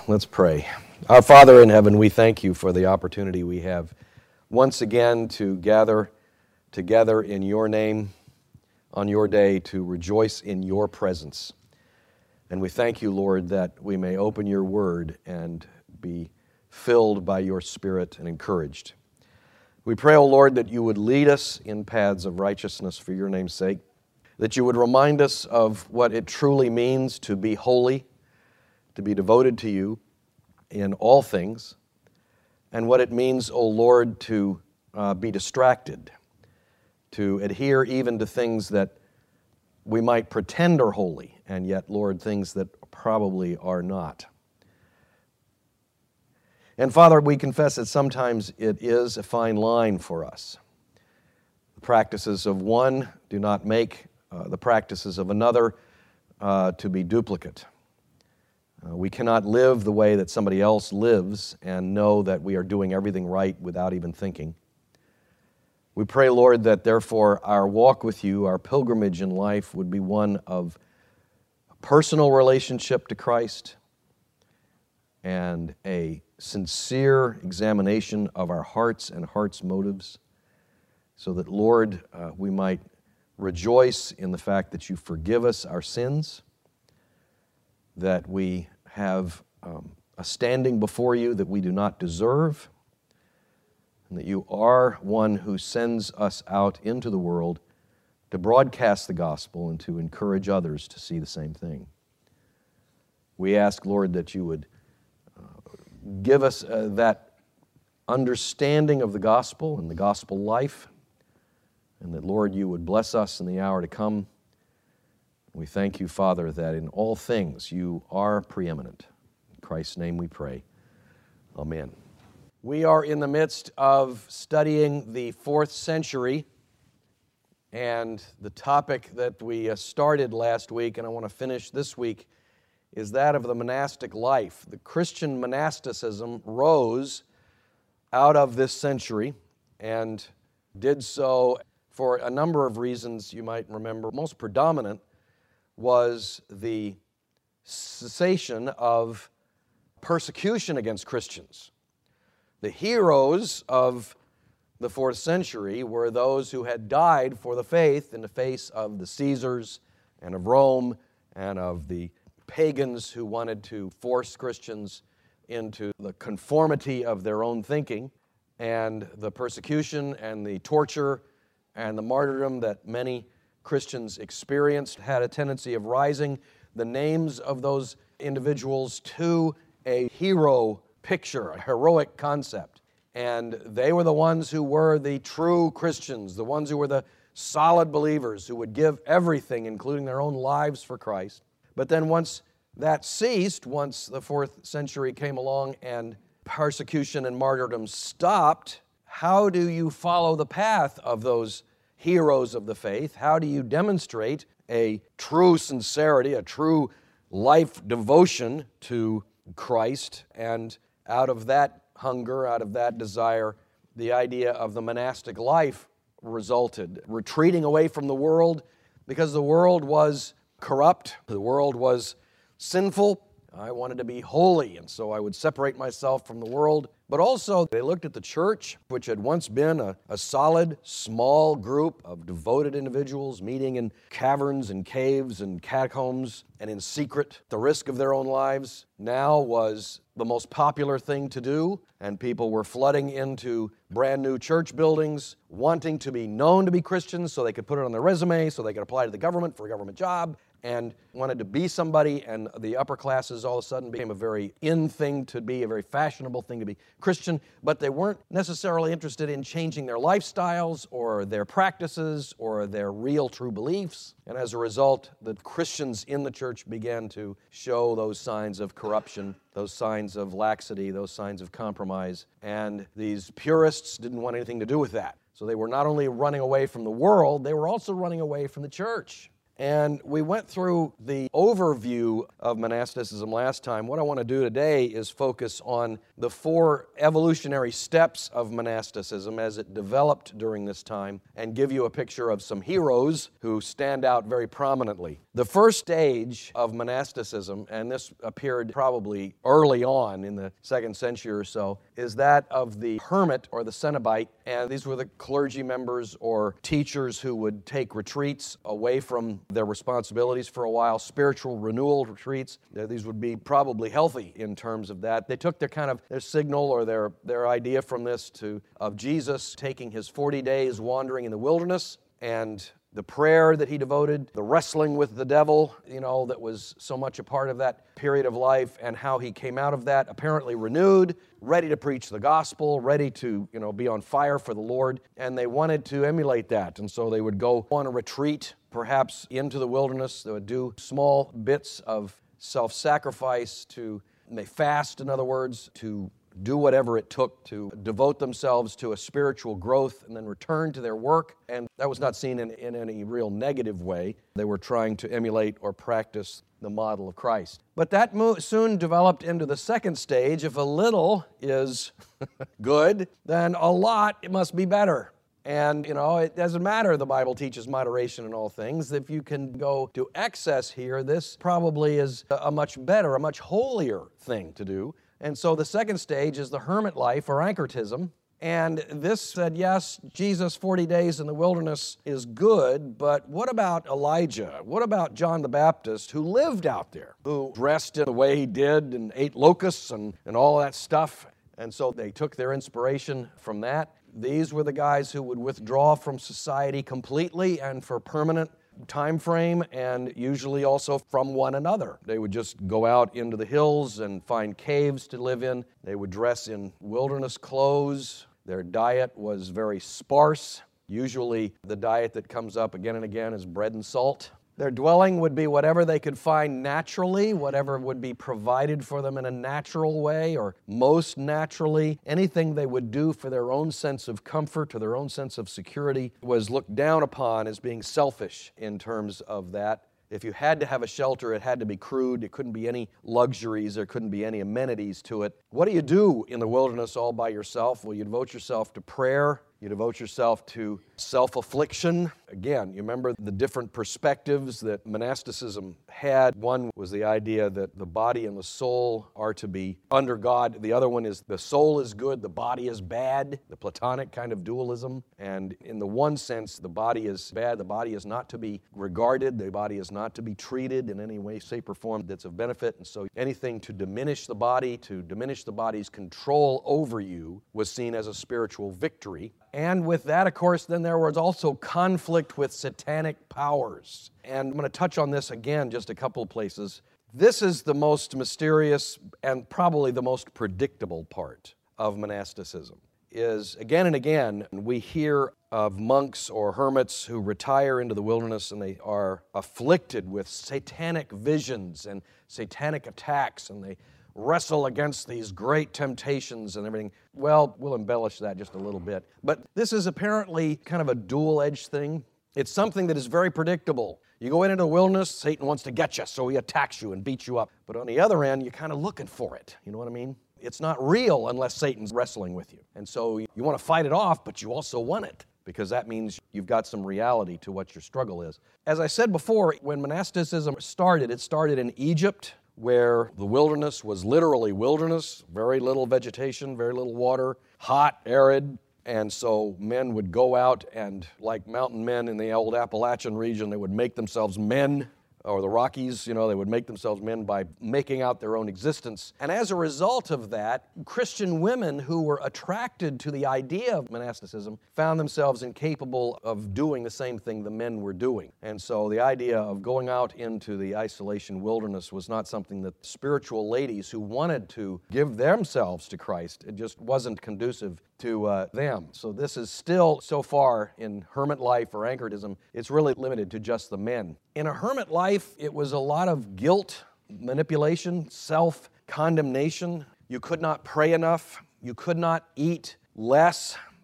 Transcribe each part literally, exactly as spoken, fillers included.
Let's pray. Our Father in heaven, we thank you for the opportunity we have once again to gather together in your name on your day to rejoice in your presence. And we thank you, Lord, that we may open your word and be filled by your Spirit and encouraged. We pray, O Lord, that you would lead us in paths of righteousness for your name's sake, that you would remind us of what it truly means to be holy, to be devoted to you in all things, and what it means, O Lord, to uh, be distracted, to adhere even to things that we might pretend are holy, and yet, Lord, things that probably are not. And Father, we confess that sometimes it is a fine line for us. The practices of one do not make uh, the practices of another uh, to be duplicate. Uh, we cannot live the way that somebody else lives and know that we are doing everything right without even thinking. We pray, Lord, that therefore our walk with you, our pilgrimage in life would be one of a personal relationship to Christ and a sincere examination of our hearts and hearts' motives, so that, Lord, uh, we might rejoice in the fact that you forgive us our sins, that we have um, a standing before you that we do not deserve, and that you are one who sends us out into the world to broadcast the gospel and to encourage others to see the same thing. We ask, Lord, that you would uh, give us uh, that understanding of the gospel and the gospel life, and that, Lord, you would bless us in the hour to come. We thank you, Father, that in all things you are preeminent. In Christ's name we pray. Amen. We are in the midst of studying the fourth century, and the topic that we started last week, and I want to finish this week, is that of the monastic life. The Christian monasticism rose out of this century and did so for a number of reasons you might remember. Most predominant was the cessation of persecution against Christians. The heroes of the fourth century were those who had died for the faith in the face of the Caesars and of Rome and of the pagans who wanted to force Christians into the conformity of their own thinking, and the persecution and the torture and the martyrdom that many Christians experienced had a tendency of rising the names of those individuals to a hero picture, a heroic concept. And they were the ones who were the true Christians, the ones who were the solid believers who would give everything, including their own lives, for Christ. But then once that ceased, once the fourth century came along and persecution and martyrdom stopped, how do you follow the path of those heroes of the faith? How do you demonstrate a true sincerity, a true life devotion to Christ? And out of that hunger, out of that desire, the idea of the monastic life resulted. Retreating away from the world, because the world was corrupt, the world was sinful. I wanted to be holy, and so I would separate myself from the world. But also, they looked at the church, which had once been a, a solid, small group of devoted individuals meeting in caverns and caves and catacombs and in secret, at the risk of their own lives, now was the most popular thing to do, and people were flooding into brand new church buildings, wanting to be known to be Christians so they could put it on their resume, so they could apply to the government for a government job, and wanted to be somebody, and the upper classes all of a sudden became a very in thing to be, a very fashionable thing to be Christian, but they weren't necessarily interested in changing their lifestyles or their practices or their real true beliefs. And as a result, the Christians in the church began to show those signs of corruption, those signs of laxity, those signs of compromise, and these purists didn't want anything to do with that. So they were not only running away from the world, they were also running away from the church. And we went through the overview of monasticism last time. What I want to do today is focus on the four evolutionary steps of monasticism as it developed during this time and give you a picture of some heroes who stand out very prominently. The first stage of monasticism, and this appeared probably early on in the second century or so, is that of the hermit or the cenobite. And these were the clergy members or teachers who would take retreats away from their responsibilities for a while, spiritual renewal retreats. These would be probably healthy in terms of that. They took their kind of their signal or their, their idea from this to of Jesus taking his forty days wandering in the wilderness and the prayer that he devoted, the wrestling with the devil, you know, that was so much a part of that period of life, and how he came out of that apparently renewed, ready to preach the gospel, ready to, you know, be on fire for the Lord, and they wanted to emulate that. And so they would go on a retreat, perhaps into the wilderness. They would do small bits of self-sacrifice to, and they fast, in other words, to do whatever it took to devote themselves to a spiritual growth and then return to their work. And that was not seen in, in any real negative way. They were trying to emulate or practice the model of Christ. But that mo- soon developed into the second stage. If a little is good, then a lot, it must be better. And, you know, it doesn't matter, the Bible teaches moderation in all things. If you can go to excess here, this probably is a much better, a much holier thing to do. And so the second stage is the hermit life or anchortism. And this said, yes, Jesus' forty days in the wilderness is good, but what about Elijah? What about John the Baptist, who lived out there, who dressed in the way he did and ate locusts and, and all that stuff? And so they took their inspiration from that. These were the guys who would withdraw from society completely and for permanent time frame, and usually also from one another. They would just go out into the hills and find caves to live in. They would dress in wilderness clothes. Their diet was very sparse. Usually the diet that comes up again and again is bread and salt. Their dwelling would be whatever they could find naturally, whatever would be provided for them in a natural way or most naturally. Anything they would do for their own sense of comfort or their own sense of security was looked down upon as being selfish in terms of that. If you had to have a shelter, it had to be crude. It couldn't be any luxuries. There couldn't be any amenities to it. What do you do in the wilderness all by yourself? Well, you devote yourself to prayer. You devote yourself to self-affliction. Again, you remember the different perspectives that monasticism had. One was the idea that the body and the soul are to be under God. The other one is the soul is good, the body is bad, the Platonic kind of dualism. And in the one sense, the body is bad, the body is not to be regarded, the body is not to be treated in any way, shape, or form that's of benefit. And so anything to diminish the body, to diminish the body's control over you, was seen as a spiritual victory. And with that, of course, then there was also conflict with satanic powers. And I'm going to touch on this again just a couple of places. This is the most mysterious and probably the most predictable part of monasticism. Is again and again we hear of monks or hermits who retire into the wilderness and they are afflicted with satanic visions and satanic attacks, and they wrestle against these great temptations and everything. Well, we'll embellish that just a little bit. But this is apparently kind of a dual-edged thing. It's something that is very predictable. You go into the wilderness, Satan wants to get you, so he attacks you and beats you up. But on the other end, you're kind of looking for it. You know what I mean? It's not real unless Satan's wrestling with you. And so you want to fight it off, but you also want it, because that means you've got some reality to what your struggle is. As I said before, when monasticism started, it started in Egypt, where the wilderness was literally wilderness, very little vegetation, very little water, hot, arid. And so men would go out and, like mountain men in the old Appalachian region, they would make themselves men, or the Rockies, you know, they would make themselves men by making out their own existence. And as a result of that, Christian women who were attracted to the idea of monasticism found themselves incapable of doing the same thing the men were doing. And so the idea of going out into the isolation wilderness was not something that spiritual ladies who wanted to give themselves to Christ, it just wasn't conducive to uh, them. So this is still, so far in hermit life or anchoritism, it's really limited to just the men. In a hermit life, it was a lot of guilt, manipulation, self-condemnation. You could not pray enough. You could not eat less.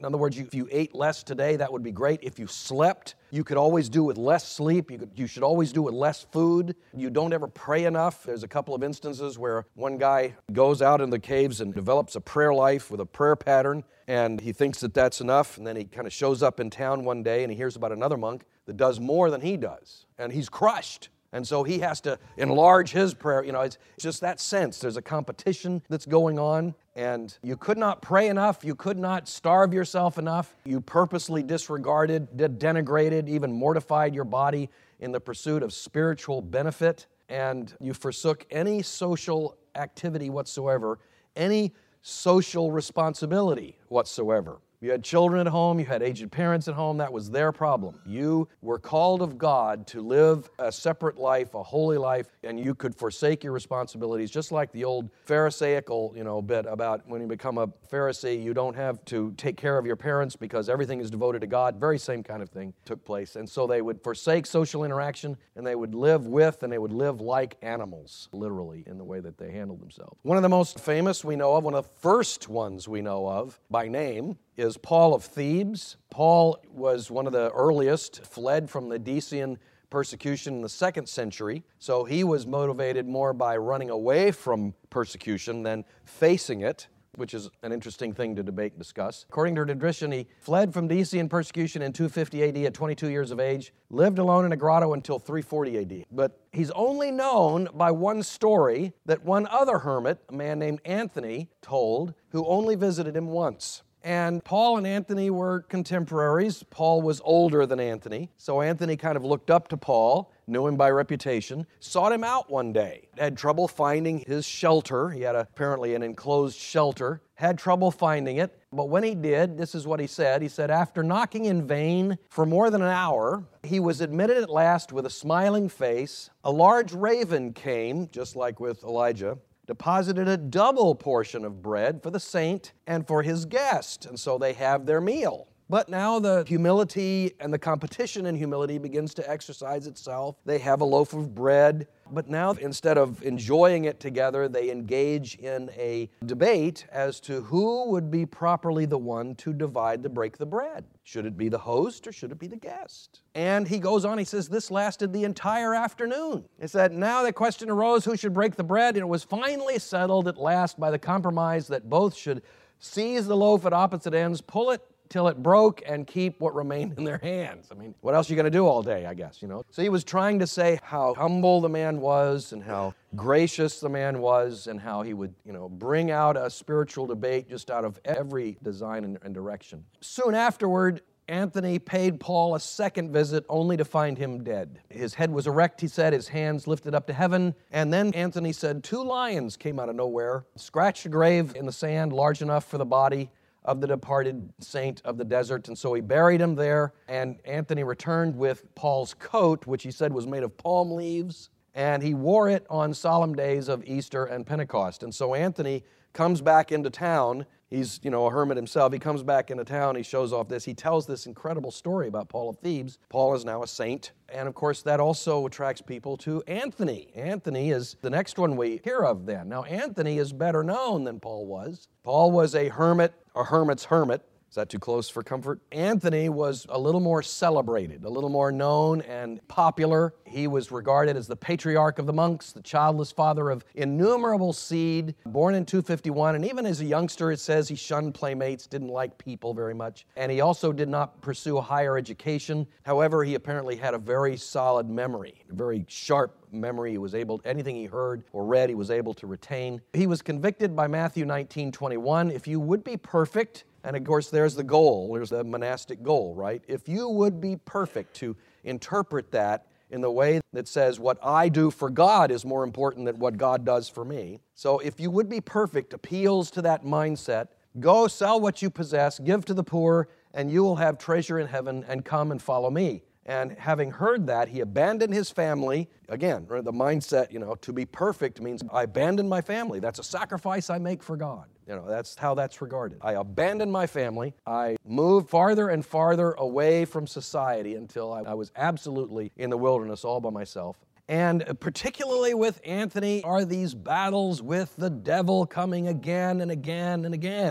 In other words, if you ate less today, that would be great. If you slept, you could always do with less sleep. You, could, you should always do with less food. You don't ever pray enough. There's a couple of instances where one guy goes out in the caves and develops a prayer life with a prayer pattern, and he thinks that that's enough, and then he kind of shows up in town one day and he hears about another monk that does more than he does, and he's crushed. And so he has to enlarge his prayer. You know, it's just that sense. There's a competition that's going on, and you could not pray enough. You could not starve yourself enough. You purposely disregarded, de- denigrated, even mortified your body in the pursuit of spiritual benefit, and you forsook any social activity whatsoever, any social responsibility whatsoever. You had children at home, you had aged parents at home, that was their problem. You were called of God to live a separate life, a holy life, and you could forsake your responsibilities, just like the old Pharisaical, you know, bit about when you become a Pharisee, you don't have to take care of your parents because everything is devoted to God. Very same kind of thing took place. And so they would forsake social interaction, and they would live with and they would live like animals, literally, in the way that they handled themselves. One of the most famous we know of, one of the first ones we know of by name, is Paul of Thebes. Paul was one of the earliest, fled from the Decian persecution in the second century, so he was motivated more by running away from persecution than facing it, which is an interesting thing to debate and discuss. According to tradition, he fled from Decian persecution in two fifty A D at twenty-two years of age, lived alone in a grotto until three forty A D. But he's only known by one story that one other hermit, a man named Anthony, told, who only visited him once. And Paul and Anthony were contemporaries. Paul was older than Anthony, so Anthony kind of looked up to Paul, knew him by reputation, sought him out one day, had trouble finding his shelter. He had apparently an enclosed shelter, had trouble finding it, but when he did, this is what he said. He said, after knocking in vain for more than an hour, he was admitted at last with a smiling face. A large raven came, just like with Elijah, deposited a double portion of bread for the saint and for his guest, and so they have their meal. But now the humility and the competition in humility begins to exercise itself. They have a loaf of bread, but now instead of enjoying it together, they engage in a debate as to who would be properly the one to divide the break the bread. Should it be the host or should it be the guest? And he goes on, he says, this lasted the entire afternoon. He said, now the question arose who should break the bread, and it was finally settled at last by the compromise that both should seize the loaf at opposite ends, pull it till it broke, and keep what remained in their hands. I mean, what else are you going to do all day, I guess, you know? So he was trying to say how humble the man was and how gracious the man was and how he would, you know, bring out a spiritual debate just out of every design and, and direction. Soon afterward, Anthony paid Paul a second visit only to find him dead. His head was erect, he said, his hands lifted up to heaven, and then Anthony said two lions came out of nowhere, scratched a grave in the sand large enough for the body of the departed saint of the desert, and so he buried him there, and Anthony returned with Paul's coat, which he said was made of palm leaves, and he wore it on solemn days of Easter and Pentecost. And so Anthony comes back into town. He's, you know, a hermit himself. He comes back into town. He shows off this. He tells this incredible story about Paul of Thebes. Paul is now a saint. And, of course, that also attracts people to Anthony. Anthony is the next one we hear of then. Now, Anthony is better known than Paul was. Paul was a hermit, a hermit's hermit. Is that too close for comfort? Anthony was a little more celebrated, a little more known and popular. He was regarded as the patriarch of the monks, the childless father of innumerable seed, born in two fifty-one. And even as a youngster, it says he shunned playmates, didn't like people very much. And he also did not pursue higher education. However, he apparently had a very solid memory, a very sharp memory. He was able, anything he heard or read, he was able to retain. He was convicted by Matthew nineteen twenty-one. If you would be perfect, and of course, there's the goal. There's the monastic goal, right? If you would be perfect to interpret that in the way that says what I do for God is more important than what God does for me. So if you would be perfect appeals to that mindset. Go sell what you possess, give to the poor, and you will have treasure in heaven, and come and follow me. And having heard that, he abandoned his family. Again, the mindset, you know, to be perfect means I abandon my family. That's a sacrifice I make for God. You know, that's how that's regarded. I abandoned my family. I moved farther and farther away from society until I, I was absolutely in the wilderness all by myself. And particularly with Anthony are these battles with the devil coming again and again and again.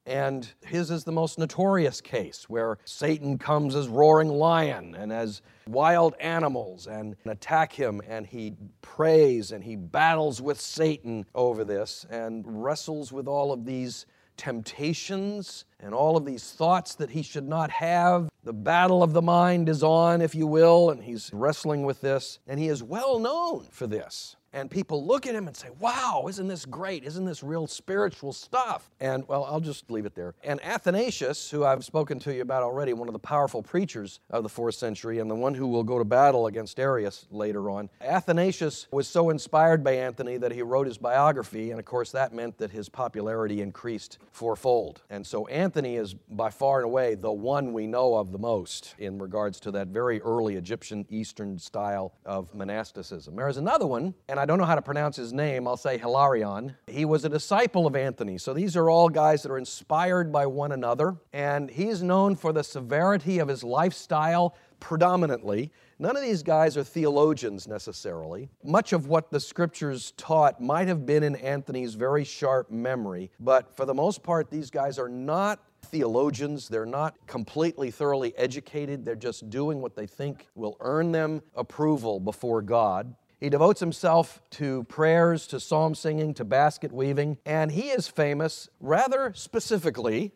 And his is the most notorious case, where Satan comes as roaring lion and as wild animals and attack him, and he prays and he battles with Satan over this and wrestles with all of these temptations and all of these thoughts that he should not have. The battle of the mind is on, if you will, and he's wrestling with this, and he is well known for this. And people look at him and say, wow, isn't this great? Isn't this real spiritual stuff? And, well, I'll just leave it there. And Athanasius, who I've spoken to you about already, one of the powerful preachers of the fourth century and the one who will go to battle against Arius later on, Athanasius was so inspired by Anthony that he wrote his biography, and of course that meant that his popularity increased fourfold. And so Anthony is by far and away the one we know of the most in regards to that very early Egyptian Eastern style of monasticism. There's another one, and I don't know how to pronounce his name. I'll say Hilarion. He was a disciple of Anthony. So these are all guys that are inspired by one another. And he's known for the severity of his lifestyle predominantly. None of these guys are theologians necessarily. Much of what the Scriptures taught might have been in Anthony's very sharp memory. But for the most part, these guys are not theologians. They're not completely thoroughly educated. They're just doing what they think will earn them approval before God. He devotes himself to prayers, to psalm singing, to basket weaving, and he is famous rather specifically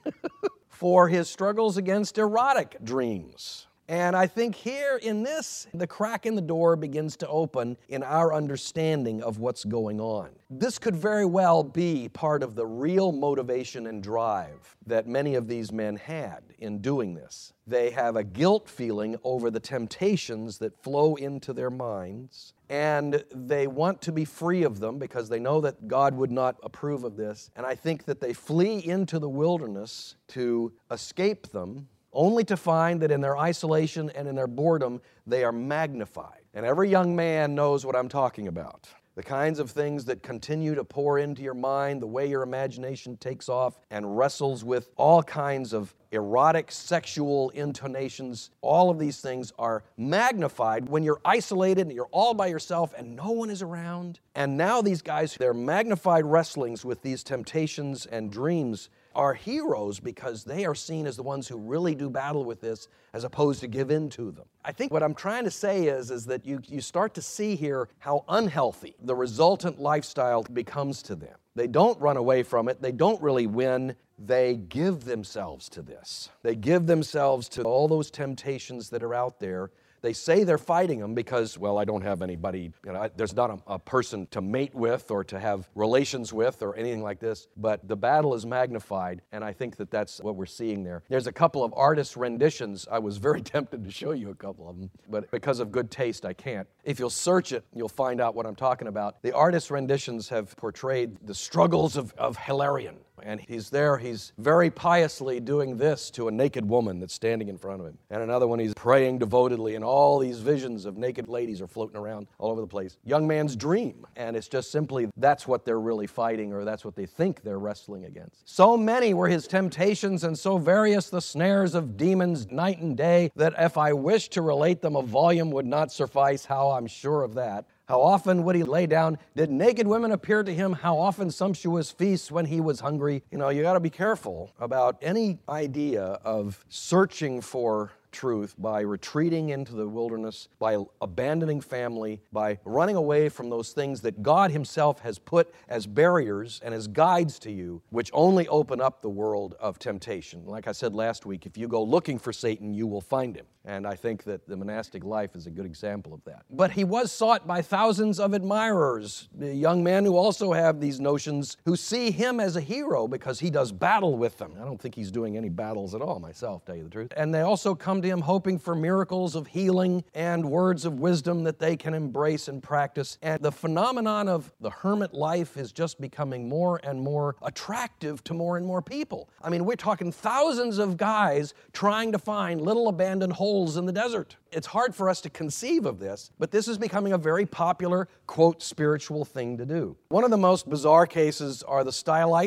for his struggles against erotic dreams. And I think here in this, the crack in the door begins to open in our understanding of what's going on. This could very well be part of the real motivation and drive that many of these men had in doing this. They have a guilt feeling over the temptations that flow into their minds, and they want to be free of them because they know that God would not approve of this. And I think that they flee into the wilderness to escape them, only to find that in their isolation and in their boredom, they are magnified. And every young man knows what I'm talking about. The kinds of things that continue to pour into your mind, the way your imagination takes off and wrestles with all kinds of erotic, sexual intonations, all of these things are magnified when you're isolated and you're all by yourself and no one is around. And now these guys, their magnified wrestlings with these temptations and dreams are heroes because they are seen as the ones who really do battle with this as opposed to give in to them. I think what I'm trying to say is, is that you, you start to see here how unhealthy the resultant lifestyle becomes to them. They don't run away from it. They don't really win. They give themselves to this. They give themselves to all those temptations that are out there. They say they're fighting them because, well, I don't have anybody, you know, I, there's not a, a person to mate with or to have relations with or anything like this, but the battle is magnified, and I think that that's what we're seeing there. There's a couple of artist renditions. I was very tempted to show you a couple of them, but because of good taste, I can't. If you'll search it, you'll find out what I'm talking about. The artist renditions have portrayed the struggles of, of Hilarion. And he's there, he's very piously doing this to a naked woman that's standing in front of him. And another one, he's praying devotedly, and all these visions of naked ladies are floating around all over the place. Young man's dream. And it's just simply, that's what they're really fighting, or that's what they think they're wrestling against. So many were his temptations, and so various the snares of demons night and day, that if I wished to relate them, a volume would not suffice. How I'm sure of that. How often would he lay down? Did naked women appear to him? How often sumptuous feasts when he was hungry? You know, you got to be careful about any idea of searching for truth by retreating into the wilderness, by abandoning family, by running away from those things that God himself has put as barriers and as guides to you, which only open up the world of temptation. Like I said last week, if you go looking for Satan, you will find him. And I think that the monastic life is a good example of that. But he was sought by thousands of admirers, the young men who also have these notions, who see him as a hero because he does battle with them. I don't think he's doing any battles at all myself, to tell you the truth. And they also come to him hoping for miracles of healing and words of wisdom that they can embrace and practice. And the phenomenon of the hermit life is just becoming more and more attractive to more and more people. I mean, we're talking thousands of guys trying to find little abandoned holes in the desert. It's hard for us to conceive of this, but this is becoming a very popular, quote, spiritual thing to do. One of the most bizarre cases are the Stylites.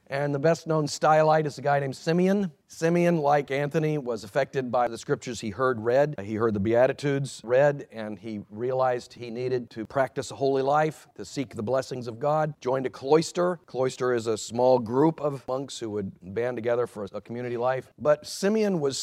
And the best-known stylite is a guy named Simeon. Simeon, like Anthony, was affected by the scriptures he heard read. He heard the Beatitudes read, and he realized he needed to practice a holy life, to seek the blessings of God. Joined a cloister. Cloister is a small group of monks who would band together for a community life. But Simeon was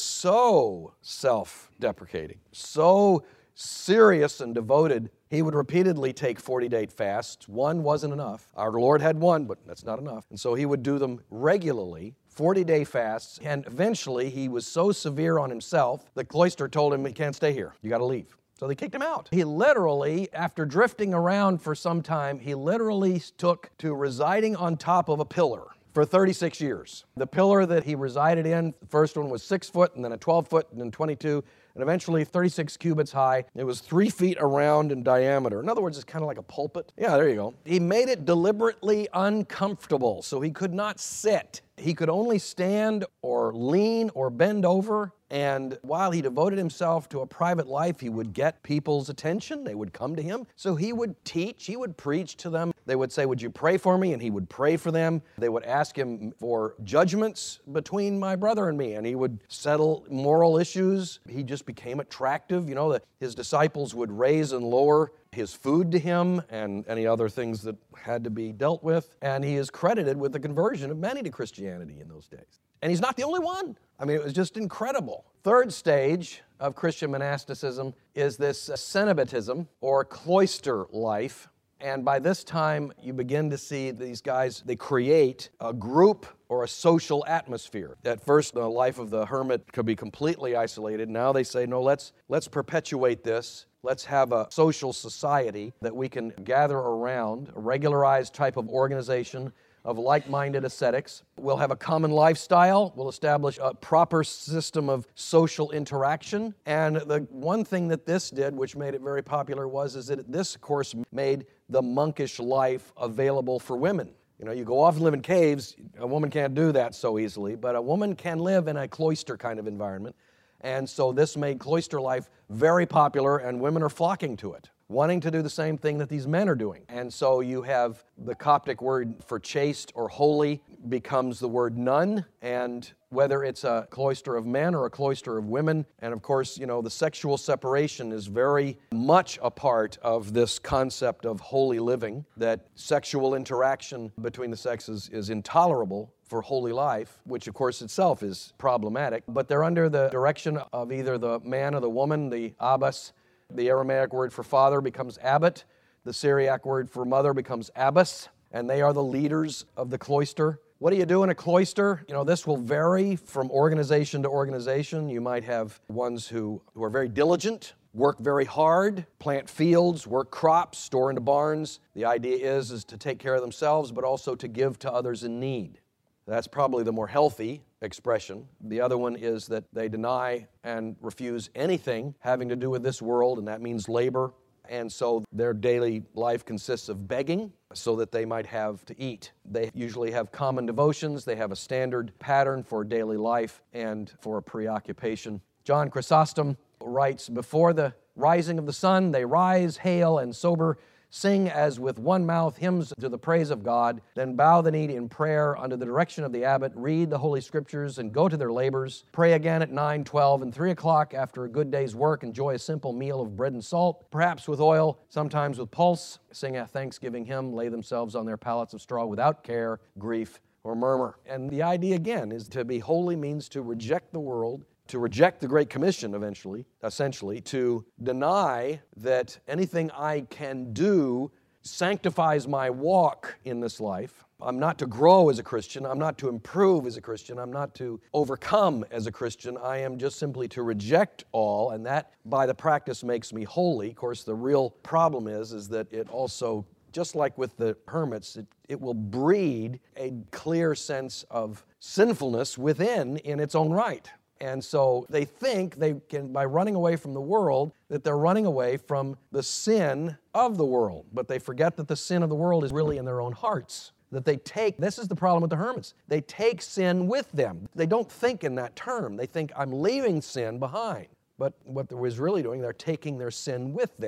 so self-deprecating, so serious and devoted, he would repeatedly take forty-day fasts. One wasn't enough. Our Lord had one, but that's not enough. And so he would do them regularly, forty-day fasts, and eventually he was so severe on himself, the cloister told him, he can't stay here. You got to leave. So they kicked him out. He literally, after drifting around for some time, he literally took to residing on top of a pillar for thirty-six years. The pillar that he resided in, the first one was six foot, and then a twelve foot, and then twenty-two, and eventually thirty-six cubits high. It was three feet around in diameter. In other words, it's kind of like a pulpit. Yeah, there you go. He made it deliberately uncomfortable, so he could not sit. He could only stand or lean or bend over. And while he devoted himself to a private life, he would get people's attention. They would come to him. So he would teach, he would preach to them. They would say, would you pray for me? And he would pray for them. They would ask him for judgments between my brother and me, and he would settle moral issues. He just became attractive. You know, that his disciples would raise and lower his food to him and any other things that had to be dealt with. And he is credited with the conversion of many to Christianity in those days. And he's not the only one. I mean, it was just incredible. Third stage of Christian monasticism is this cenobitism, or cloister life. And by this time, you begin to see these guys, they create a group or a social atmosphere. At first, the life of the hermit could be completely isolated. Now they say, no, let's, let's perpetuate this. Let's have a social society that we can gather around, a regularized type of organization of like-minded ascetics. We'll have a common lifestyle. We'll establish a proper system of social interaction. And the one thing that this did, which made it very popular, was is that this, of course, made the monkish life available for women. You know, you go off and live in caves, a woman can't do that so easily, but a woman can live in a cloister kind of environment. And so this made cloister life very popular, and women are flocking to it, wanting to do the same thing that these men are doing. And so you have the Coptic word for chaste or holy becomes the word nun, and whether it's a cloister of men or a cloister of women. And of course, you know, the sexual separation is very much a part of this concept of holy living, that sexual interaction between the sexes is intolerable for holy life, which of course itself is problematic. But they're under the direction of either the man or the woman, the abbas. The Aramaic word for father becomes abbot. The Syriac word for mother becomes abbess, and they are the leaders of the cloister. What do you do in a cloister? You know, this will vary from organization to organization. You might have ones who, who are very diligent, work very hard, plant fields, work crops, store into barns. The idea is, is to take care of themselves, but also to give to others in need. That's probably the more healthy expression. The other one is that they deny and refuse anything having to do with this world, and that means labor. And so their daily life consists of begging so that they might have to eat. They usually have common devotions. They have a standard pattern for daily life and for a preoccupation. John Chrysostom writes, before the rising of the sun, they rise, hail, and sober, sing as with one mouth hymns to the praise of God, then bow the knee in prayer under the direction of the abbot, read the Holy Scriptures, and go to their labors. Pray again at nine, twelve, and three o'clock after a good day's work. Enjoy a simple meal of bread and salt, perhaps with oil, sometimes with pulse. Sing a thanksgiving hymn, lay themselves on their pallets of straw without care, grief, or murmur. And the idea, again, is to be holy means to reject the world, to reject the Great Commission eventually, essentially, to deny that anything I can do sanctifies my walk in this life. I'm not to grow as a Christian. I'm not to improve as a Christian. I'm not to overcome as a Christian. I am just simply to reject all, and that by the practice makes me holy. Of course, the real problem is, is that it also, just like with the hermits, it, it will breed a clear sense of sinfulness within in its own right. And so they think they can, by running away from the world, that they're running away from the sin of the world. But they forget that the sin of the world is really in their own hearts. That they take, this is the problem with the hermits, they take sin with them. They don't think in that term. They think, I'm leaving sin behind. But what they was really doing, they're taking their sin with them.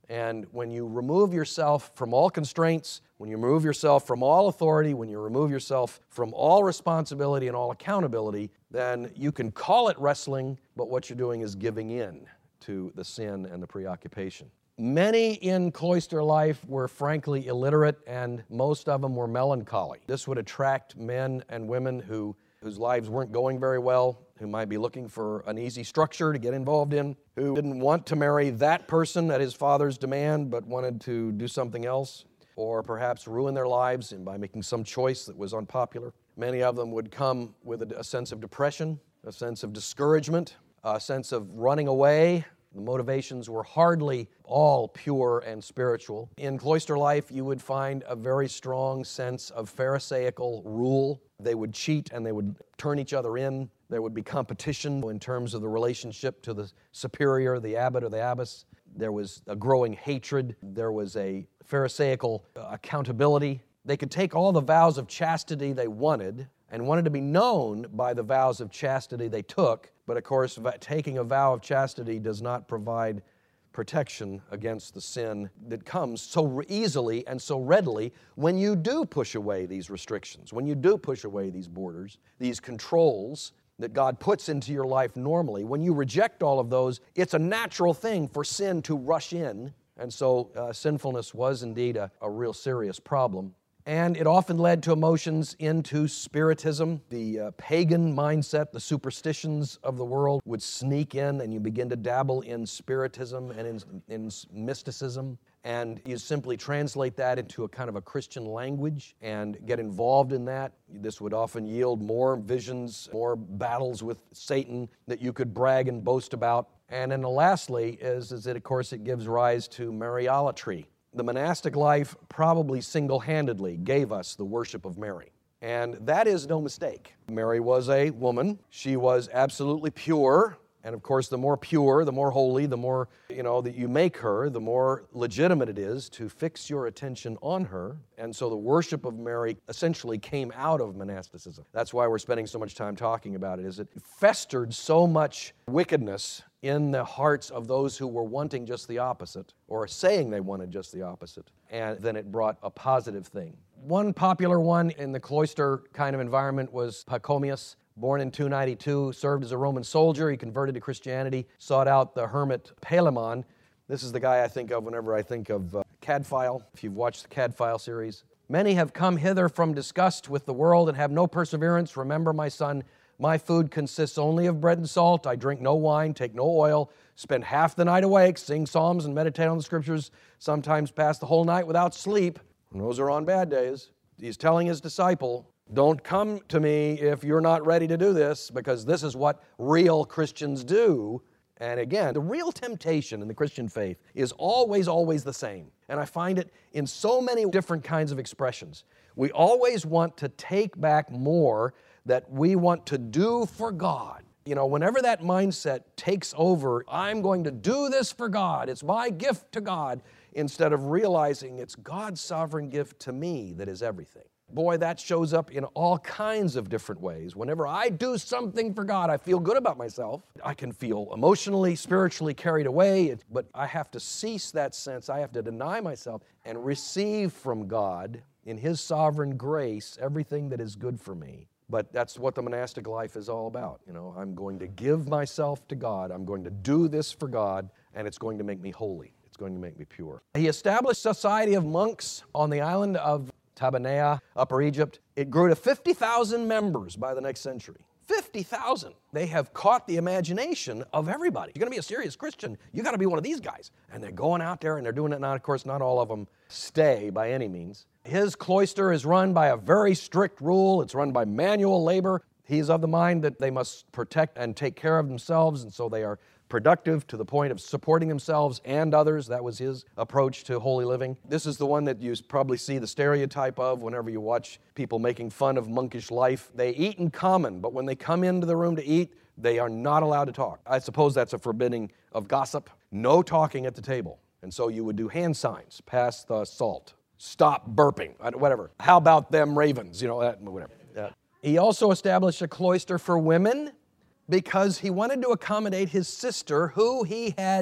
And when you remove yourself from all constraints, when you remove yourself from all authority, when you remove yourself from all responsibility and all accountability, then you can call it wrestling, but what you're doing is giving in to the sin and the preoccupation. Many in cloister life were frankly illiterate, and most of them were melancholy. This would attract men and women who, whose lives weren't going very well, who might be looking for an easy structure to get involved in, who didn't want to marry that person at his father's demand but wanted to do something else, or perhaps ruin their lives by making some choice that was unpopular. Many of them would come with a, a sense of depression, a sense of discouragement, a sense of running away. The motivations were hardly all pure and spiritual. In cloister life, you would find a very strong sense of Pharisaical rule. They would cheat and they would turn each other in. There would be competition in terms of the relationship to the superior, the abbot or the abbess. There was a growing hatred. There was a Pharisaical accountability. They could take all the vows of chastity they wanted and wanted to be known by the vows of chastity they took. But of course, taking a vow of chastity does not provide protection against the sin that comes so easily and so readily when you do push away these restrictions, when you do push away these borders, these controls that God puts into your life normally. When you reject all of those, it's a natural thing for sin to rush in. And so uh, sinfulness was indeed a, a real serious problem. And it often led to emotions into spiritism. The uh, pagan mindset, the superstitions of the world would sneak in, and you begin to dabble in spiritism and in, in mysticism. And you simply translate that into a kind of a Christian language and get involved in that. This would often yield more visions, more battles with Satan that you could brag and boast about. And then lastly is, is that, of course, it gives rise to Mariolatry. The monastic life probably single-handedly gave us the worship of Mary. And that is no mistake. Mary was a woman. She was absolutely pure. And of course, the more pure, the more holy, the more, you know, that you make her, the more legitimate it is to fix your attention on her. And so the worship of Mary essentially came out of monasticism. That's why we're spending so much time talking about it, is it festered so much wickedness in the hearts of those who were wanting just the opposite, or saying they wanted just the opposite, and then it brought a positive thing. One popular one in the cloister kind of environment was Pachomius. Born in two ninety-two, served as a Roman soldier. He converted to Christianity, sought out the hermit Palemon. This is the guy I think of whenever I think of uh, Cadfael, if you've watched the Cadfael series. Many have come hither from disgust with the world and have no perseverance. Remember, my son, my food consists only of bread and salt. I drink no wine, take no oil, spend half the night awake, sing psalms and meditate on the scriptures, sometimes pass the whole night without sleep. And those are on bad days. He's telling his disciple, don't come to me if you're not ready to do this, because this is what real Christians do. And again, the real temptation in the Christian faith is always, always the same. And I find it in so many different kinds of expressions. We always want to take back more that we want to do for God. You know, whenever that mindset takes over, I'm going to do this for God, it's my gift to God, instead of realizing it's God's sovereign gift to me that is everything. Boy, that shows up in all kinds of different ways. Whenever I do something for God, I feel good about myself. I can feel emotionally, spiritually carried away, but I have to cease that sense. I have to deny myself and receive from God in His sovereign grace everything that is good for me. But that's what the monastic life is all about. You know, I'm going to give myself to God. I'm going to do this for God, and it's going to make me holy. It's going to make me pure. He established a society of monks on the island of Tabanea, Upper Egypt. It grew to fifty thousand members by the next century. fifty thousand. They have caught the imagination of everybody. You're going to be a serious Christian, you got to be one of these guys. And they're going out there and they're doing it now. Of course, not all of them stay by any means. His cloister is run by a very strict rule. It's run by manual labor. He's of the mind that they must protect and take care of themselves, and so they are productive to the point of supporting themselves and others. That was his approach to holy living. This is the one that you probably see the stereotype of whenever you watch people making fun of monkish life. They eat in common, but when they come into the room to eat, they are not allowed to talk. I suppose that's a forbidding of gossip. No talking at the table. And so you would do hand signs, pass the salt, stop burping, whatever. How about them ravens? You know, that, whatever. Yeah. He also established a cloister for women, because he wanted to accommodate his sister, who he had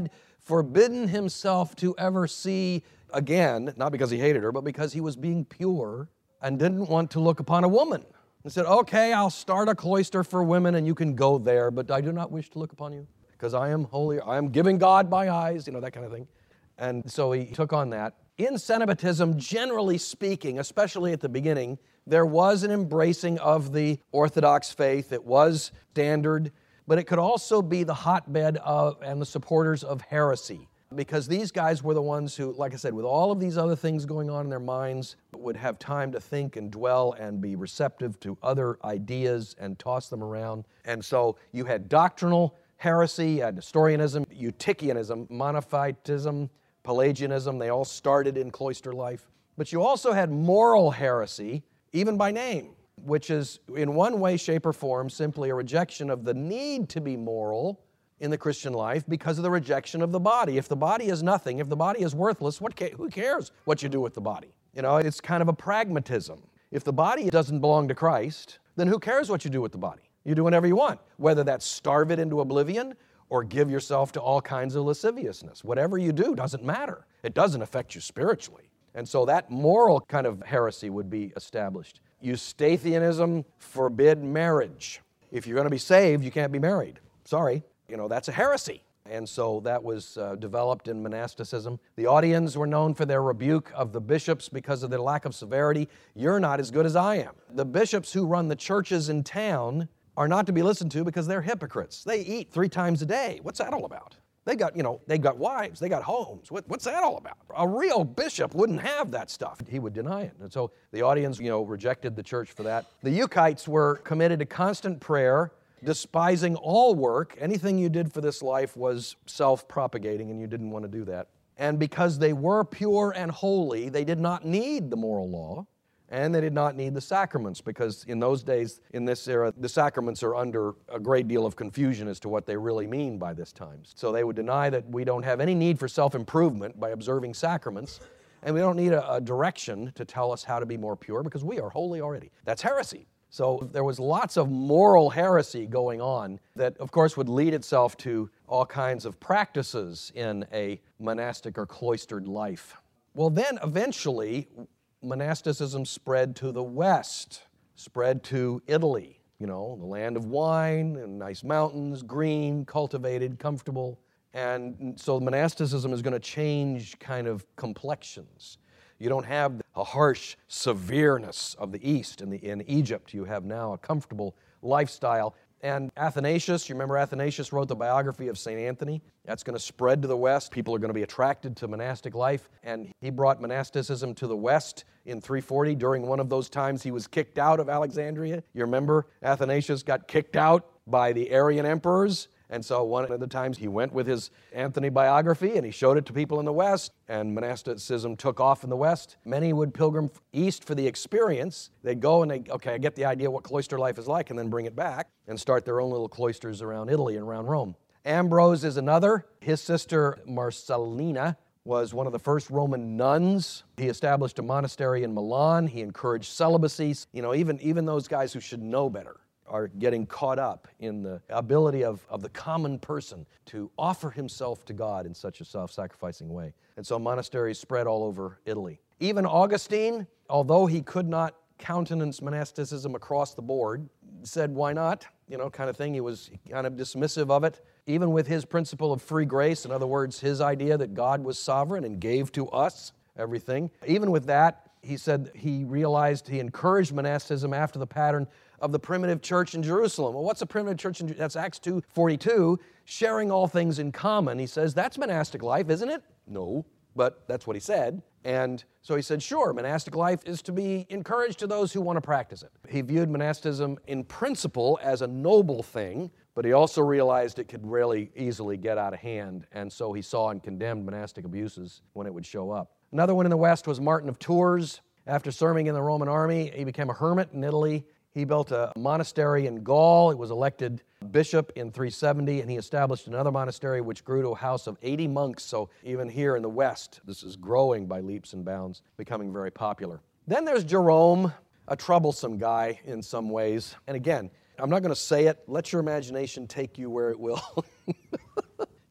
forbidden himself to ever see again, not because he hated her, but because he was being pure and didn't want to look upon a woman. He said, okay, I'll start a cloister for women and you can go there, but I do not wish to look upon you because I am holy, I am giving God my eyes, you know, that kind of thing. And so he took on that. In Cenobitism, generally speaking, especially at the beginning, there was an embracing of the Orthodox faith. It was standard, but it could also be the hotbed of and the supporters of heresy, because these guys were the ones who, like I said, with all of these other things going on in their minds, would have time to think and dwell and be receptive to other ideas and toss them around. And so you had doctrinal heresy, you had Nestorianism, Eutychianism, Monophytism, Pelagianism. They all started in cloister life. But you also had moral heresy, even by name, which is in one way, shape, or form simply a rejection of the need to be moral in the Christian life because of the rejection of the body. If the body is nothing, if the body is worthless, what ca- who cares what you do with the body? You know, it's kind of a pragmatism. If the body doesn't belong to Christ, then who cares what you do with the body? You do whatever you want, whether that's starve it into oblivion or give yourself to all kinds of lasciviousness. Whatever you do doesn't matter. It doesn't affect you spiritually. And so that moral kind of heresy would be established. Eustathianism forbid marriage. If you're going to be saved, you can't be married. Sorry. You know, that's a heresy. And so that was uh, developed in monasticism. The Audians were known for their rebuke of the bishops because of their lack of severity. You're not as good as I am. The bishops who run the churches in town are not to be listened to because they're hypocrites. They eat three times a day. What's that all about? They got, you know, they got wives, they got homes. What, what's that all about? A real bishop wouldn't have that stuff. He would deny it. And so the Audians, you know, rejected the church for that. The Euchites were committed to constant prayer, despising all work. Anything you did for this life was self-propagating, and you didn't want to do that. And because they were pure and holy, they did not need the moral law. And they did not need the sacraments, because in those days, in this era, the sacraments are under a great deal of confusion as to what they really mean by this time. So they would deny that we don't have any need for self-improvement by observing sacraments, and we don't need a, a direction to tell us how to be more pure, because we are holy already. That's heresy. So there was lots of moral heresy going on that, of course, would lead itself to all kinds of practices in a monastic or cloistered life. Well, then eventually, monasticism spread to the west, spread to Italy, you know, the land of wine and nice mountains, green, cultivated, comfortable. And so monasticism is going to change kind of complexions. You don't have a harsh severeness of the East. In, the, in Egypt, you have now a comfortable lifestyle. And Athanasius, you remember Athanasius wrote the biography of Saint Anthony? That's going to spread to the West. People are going to be attracted to monastic life. And he brought monasticism to the West in three forty. During one of those times, he was kicked out of Alexandria. You remember Athanasius got kicked out by the Arian emperors. And so one of the times he went with his Anthony biography and he showed it to people in the West, and monasticism took off in the West. Many would pilgrim east for the experience. They'd go and they, okay, I get the idea what cloister life is like, and then bring it back and start their own little cloisters around Italy and around Rome. Ambrose is another. His sister Marcellina was one of the first Roman nuns. He established a monastery in Milan. He encouraged celibacy. You know, even, even those guys who should know better are getting caught up in the ability of, of the common person to offer himself to God in such a self-sacrificing way. And so monasteries spread all over Italy. Even Augustine, although he could not countenance monasticism across the board, said, why not? You know, kind of thing. He was kind of dismissive of it. Even with his principle of free grace, in other words, his idea that God was sovereign and gave to us everything. Even with that, he said he realized he encouraged monasticism after the pattern of the primitive church in Jerusalem. Well, what's a primitive church in Jerusalem? That's Acts two forty-two, sharing all things in common. He says, that's monastic life, isn't it? No, but that's what he said. And so he said, sure, monastic life is to be encouraged to those who want to practice it. He viewed monasticism in principle as a noble thing, but he also realized it could really easily get out of hand, and so he saw and condemned monastic abuses when it would show up. Another one in the West was Martin of Tours. After serving in the Roman army, he became a hermit in Italy. He built a monastery in Gaul. He was elected bishop in three seventy, and he established another monastery which grew to a house of eighty monks. So even here in the West, this is growing by leaps and bounds, becoming very popular. Then there's Jerome, a troublesome guy in some ways. And again, I'm not going to say it. Let your imagination take you where it will.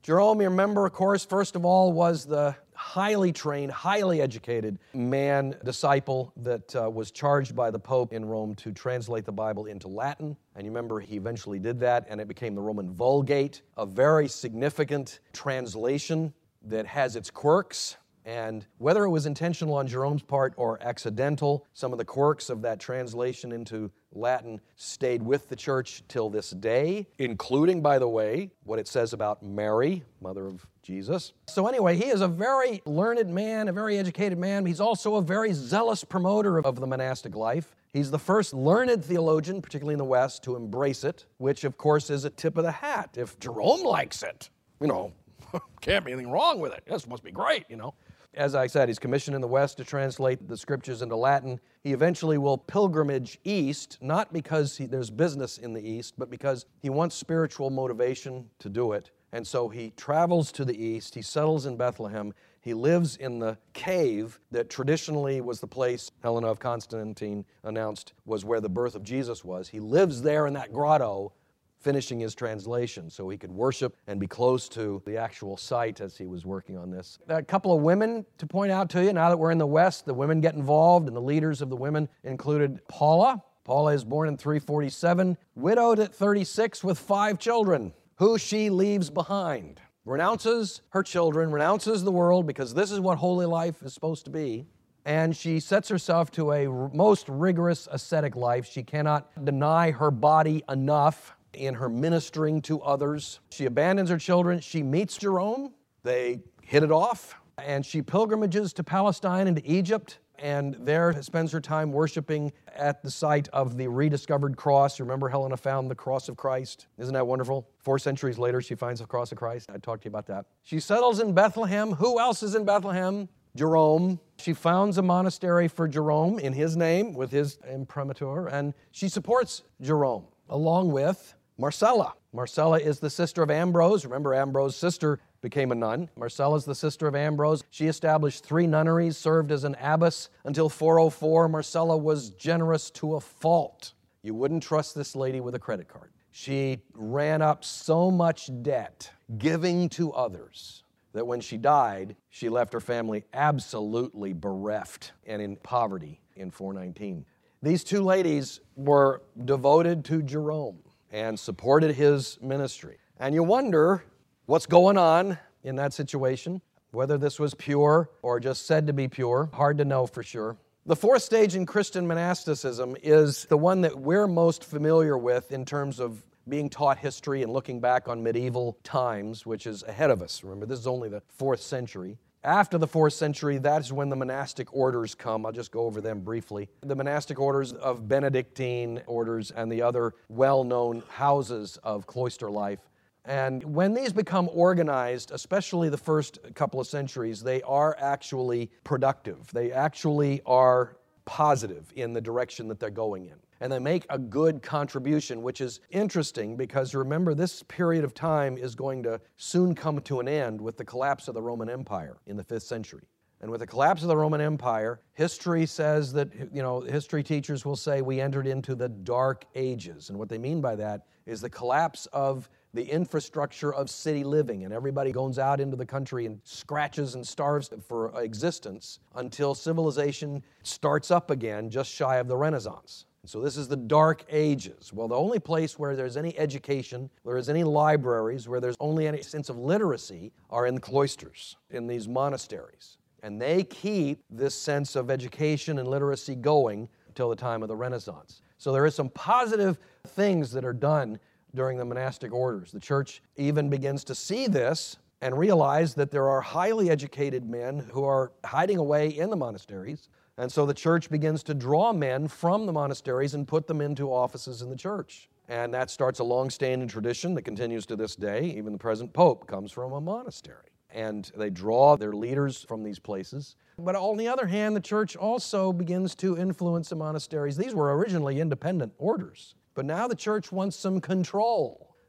Jerome, you remember, of course, first of all, was the highly trained, highly educated man, disciple that uh, was charged by the Pope in Rome to translate the Bible into Latin. And you remember he eventually did that, and it became the Roman Vulgate, a very significant translation that has its quirks. And whether it was intentional on Jerome's part or accidental, some of the quirks of that translation into Latin stayed with the church till this day, including, by the way, what it says about Mary, mother of Jesus. So anyway, he is a very learned man, a very educated man. He's also a very zealous promoter of the monastic life. He's the first learned theologian, particularly in the West, to embrace it, which, of course, is a tip of the hat. If Jerome likes it, you know, can't be anything wrong with it. This must be great, you know. As I said, he's commissioned in the West to translate the scriptures into Latin. He eventually will pilgrimage east, not because he, there's business in the east, but because he wants spiritual motivation to do it. And so he travels to the east, he settles in Bethlehem, he lives in the cave that traditionally was the place Helena of Constantine announced was where the birth of Jesus was. He lives there in that grotto, finishing his translation so he could worship and be close to the actual site as he was working on this. A couple of women to point out to you, now that we're in the West, the women get involved, and the leaders of the women included Paula. Paula is born in three forty-seven, widowed at thirty-six with five children, who she leaves behind. Renounces her children, renounces the world, because this is what holy life is supposed to be. And she sets herself to a most rigorous ascetic life. She cannot deny her body enough in her ministering to others. She abandons her children. She meets Jerome. They hit it off. And she pilgrimages to Palestine and to Egypt. And there spends her time worshiping at the site of the rediscovered cross. Remember, Helena found the cross of Christ. Isn't that wonderful? Four centuries later, she finds the cross of Christ. I talked to you about that. She settles in Bethlehem. Who else is in Bethlehem? Jerome. She founds a monastery for Jerome in his name with his imprimatur. And she supports Jerome along with Marcella. Marcella is the sister of Ambrose. Remember, Ambrose's sister became a nun. Marcella is the sister of Ambrose. She established three nunneries, served as an abbess until four oh four. Marcella was generous to a fault. You wouldn't trust this lady with a credit card. She ran up so much debt, giving to others, that when she died, she left her family absolutely bereft and in poverty in four nineteen. These two ladies were devoted to Jerome and supported his ministry. And you wonder what's going on in that situation, whether this was pure or just said to be pure. Hard to know for sure. The fourth stage in Christian monasticism is the one that we're most familiar with in terms of being taught history and looking back on medieval times, which is ahead of us. Remember, this is only the fourth century. After the fourth century, that's when the monastic orders come. I'll just go over them briefly. The monastic orders of Benedictine orders and the other well-known houses of cloister life. And when these become organized, especially the first couple of centuries, they are actually productive. They actually are positive in the direction that they're going in. And they make a good contribution, which is interesting because remember, this period of time is going to soon come to an end with the collapse of the Roman Empire in the fifth century. And with the collapse of the Roman Empire, history says that, you know, history teachers will say we entered into the Dark Ages. And what they mean by that is the collapse of the infrastructure of city living, and everybody goes out into the country and scratches and starves for existence until civilization starts up again just shy of the Renaissance. So this is the Dark Ages. Well, the only place where there's any education, where there's any libraries, where there's only any sense of literacy are in the cloisters, in these monasteries. And they keep this sense of education and literacy going until the time of the Renaissance. So there is some positive things that are done during the monastic orders. The church even begins to see this and realize that there are highly educated men who are hiding away in the monasteries. And so the church begins to draw men from the monasteries and put them into offices in the church. And that starts a long-standing tradition that continues to this day. Even the present pope comes from a monastery. And they draw their leaders from these places. But on the other hand, the church also begins to influence the monasteries. These were originally independent orders. But now the church wants some control.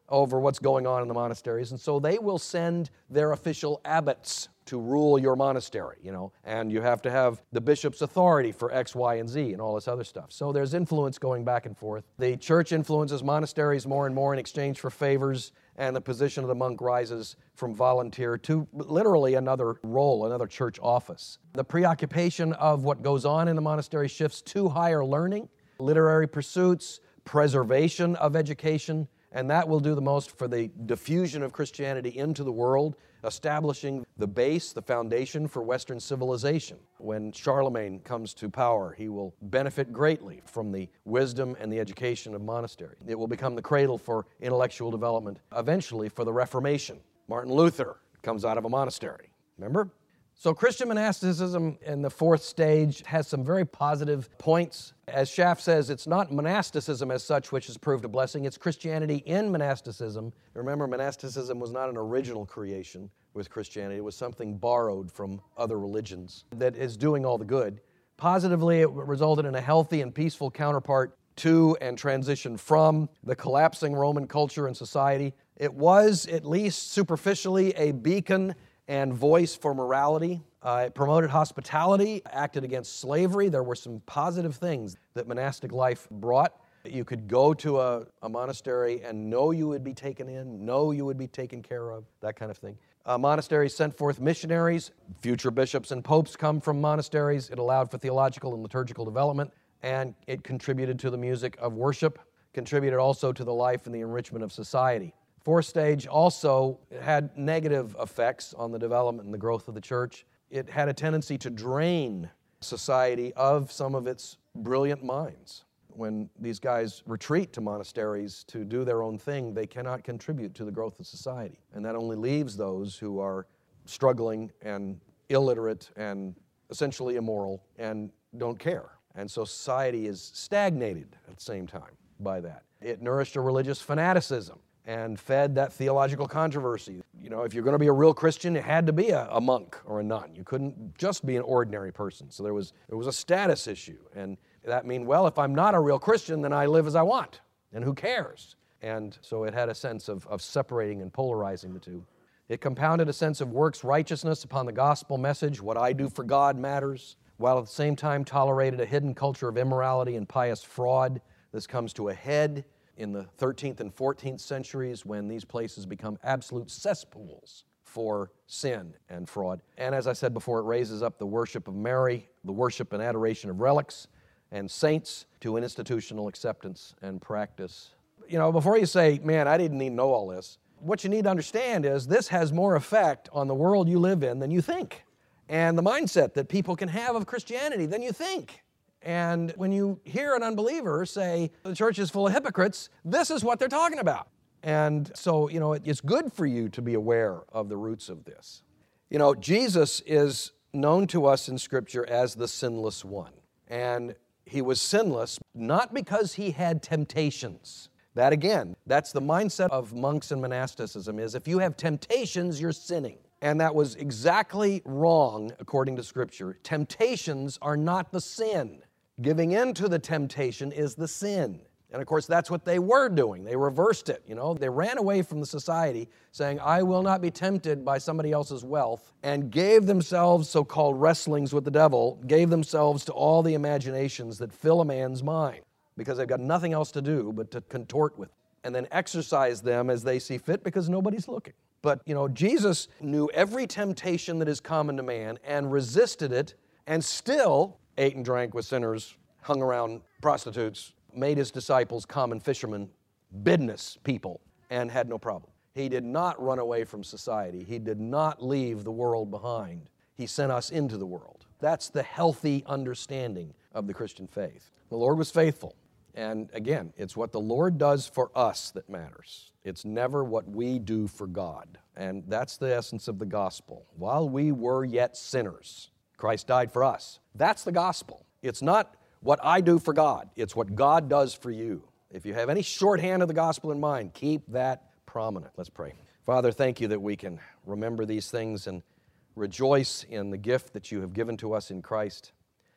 over what's going on in the monasteries, and so they will send their official abbots to rule your monastery, you know, and you have to have the bishop's authority for X, Y, and Z and all this other stuff. So there's influence going back and forth. The church influences monasteries more and more in exchange for favors, and the position of the monk rises from volunteer to literally another role, another church office. The preoccupation of what goes on in the monastery shifts to higher learning, literary pursuits, preservation of education, and that will do the most for the diffusion of Christianity into the world, establishing the base, the foundation for Western civilization. When Charlemagne comes to power, he will benefit greatly from the wisdom and the education of monasteries. It will become the cradle for intellectual development, eventually for the Reformation. Martin Luther comes out of a monastery, remember? So Christian monasticism in the fourth stage has some very positive points. As Schaff says, it's not monasticism as such which has proved a blessing, it's Christianity in monasticism. Remember, monasticism was not an original creation with Christianity, it was something borrowed from other religions that is doing all the good. Positively, it resulted in a healthy and peaceful counterpart to and transition from the collapsing Roman culture and society. It was, at least superficially, a beacon and voice for morality. Uh, it promoted hospitality, acted against slavery. There were some positive things that monastic life brought. You could go to a, a monastery and know you would be taken in, know you would be taken care of, that kind of thing. Uh, monasteries sent forth missionaries. Future bishops and popes come from monasteries. It allowed for theological and liturgical development, and it contributed to the music of worship, contributed also to the life and the enrichment of society. Fourth stage also had negative effects on the development and the growth of the church. It had a tendency to drain society of some of its brilliant minds. When these guys retreat to monasteries to do their own thing, they cannot contribute to the growth of society. And that only leaves those who are struggling and illiterate and essentially immoral and don't care. And so society is stagnated at the same time by that. It nourished a religious fanaticism and fed that theological controversy. You know, if you're going to be a real Christian, it had to be a, a monk or a nun. You couldn't just be an ordinary person. So there was, there was a status issue. And that mean, well, if I'm not a real Christian, then I live as I want. And who cares? And so it had a sense of, of separating and polarizing the two. It compounded a sense of works righteousness upon the gospel message. What I do for God matters, while at the same time tolerated a hidden culture of immorality and pious fraud. This comes to a head in the thirteenth and fourteenth centuries when these places become absolute cesspools for sin and fraud. And as I said before, it raises up the worship of Mary, the worship and adoration of relics and saints to an institutional acceptance and practice. You know, before you say, man, I didn't need to know all this, what you need to understand is this has more effect on the world you live in than you think, and the mindset that people can have of Christianity than you think. And when you hear an unbeliever say, the church is full of hypocrites, this is what they're talking about. And so, you know, it's good for you to be aware of the roots of this. You know, Jesus is known to us in Scripture as the sinless one. And he was sinless not because he had temptations. That again, that's the mindset of monks and monasticism, is if you have temptations, you're sinning. And that was exactly wrong according to Scripture. Temptations are not the sin. Giving in to the temptation is the sin. And of course, that's what they were doing. They reversed it, you know. They ran away from the society saying, I will not be tempted by somebody else's wealth, and gave themselves so-called wrestlings with the devil, gave themselves to all the imaginations that fill a man's mind because they've got nothing else to do but to contort with, and then exercise them as they see fit because nobody's looking. But, you know, Jesus knew every temptation that is common to man and resisted it, and still ate and drank with sinners, hung around prostitutes, made his disciples common fishermen, business people, and had no problem. He did not run away from society. He did not leave the world behind. He sent us into the world. That's the healthy understanding of the Christian faith. The Lord was faithful. And again, it's what the Lord does for us that matters. It's never what we do for God. And that's the essence of the gospel. While we were yet sinners, Christ died for us. That's the gospel. It's not what I do for God. It's what God does for you. If you have any shorthand of the gospel in mind, keep that prominent. Let's pray. Father, thank you that we can remember these things and rejoice in the gift that you have given to us in Christ.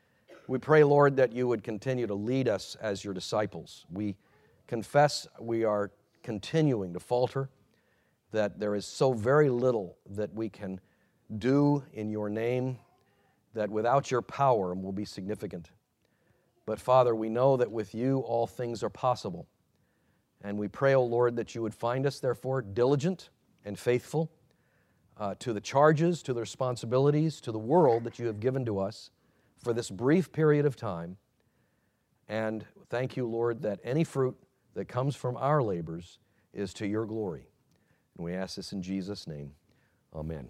We pray, Lord, that you would continue to lead us as your disciples. We confess we are continuing to falter, that there is so very little that we can do in your name, that without your power will be significant. But Father, we know that with you all things are possible. And we pray, O Lord, that you would find us, therefore, diligent and faithful uh, to the charges, to the responsibilities, to the world that you have given to us for this brief period of time. And thank you, Lord, that any fruit that comes from our labors is to your glory. And we ask this in Jesus' name. Amen.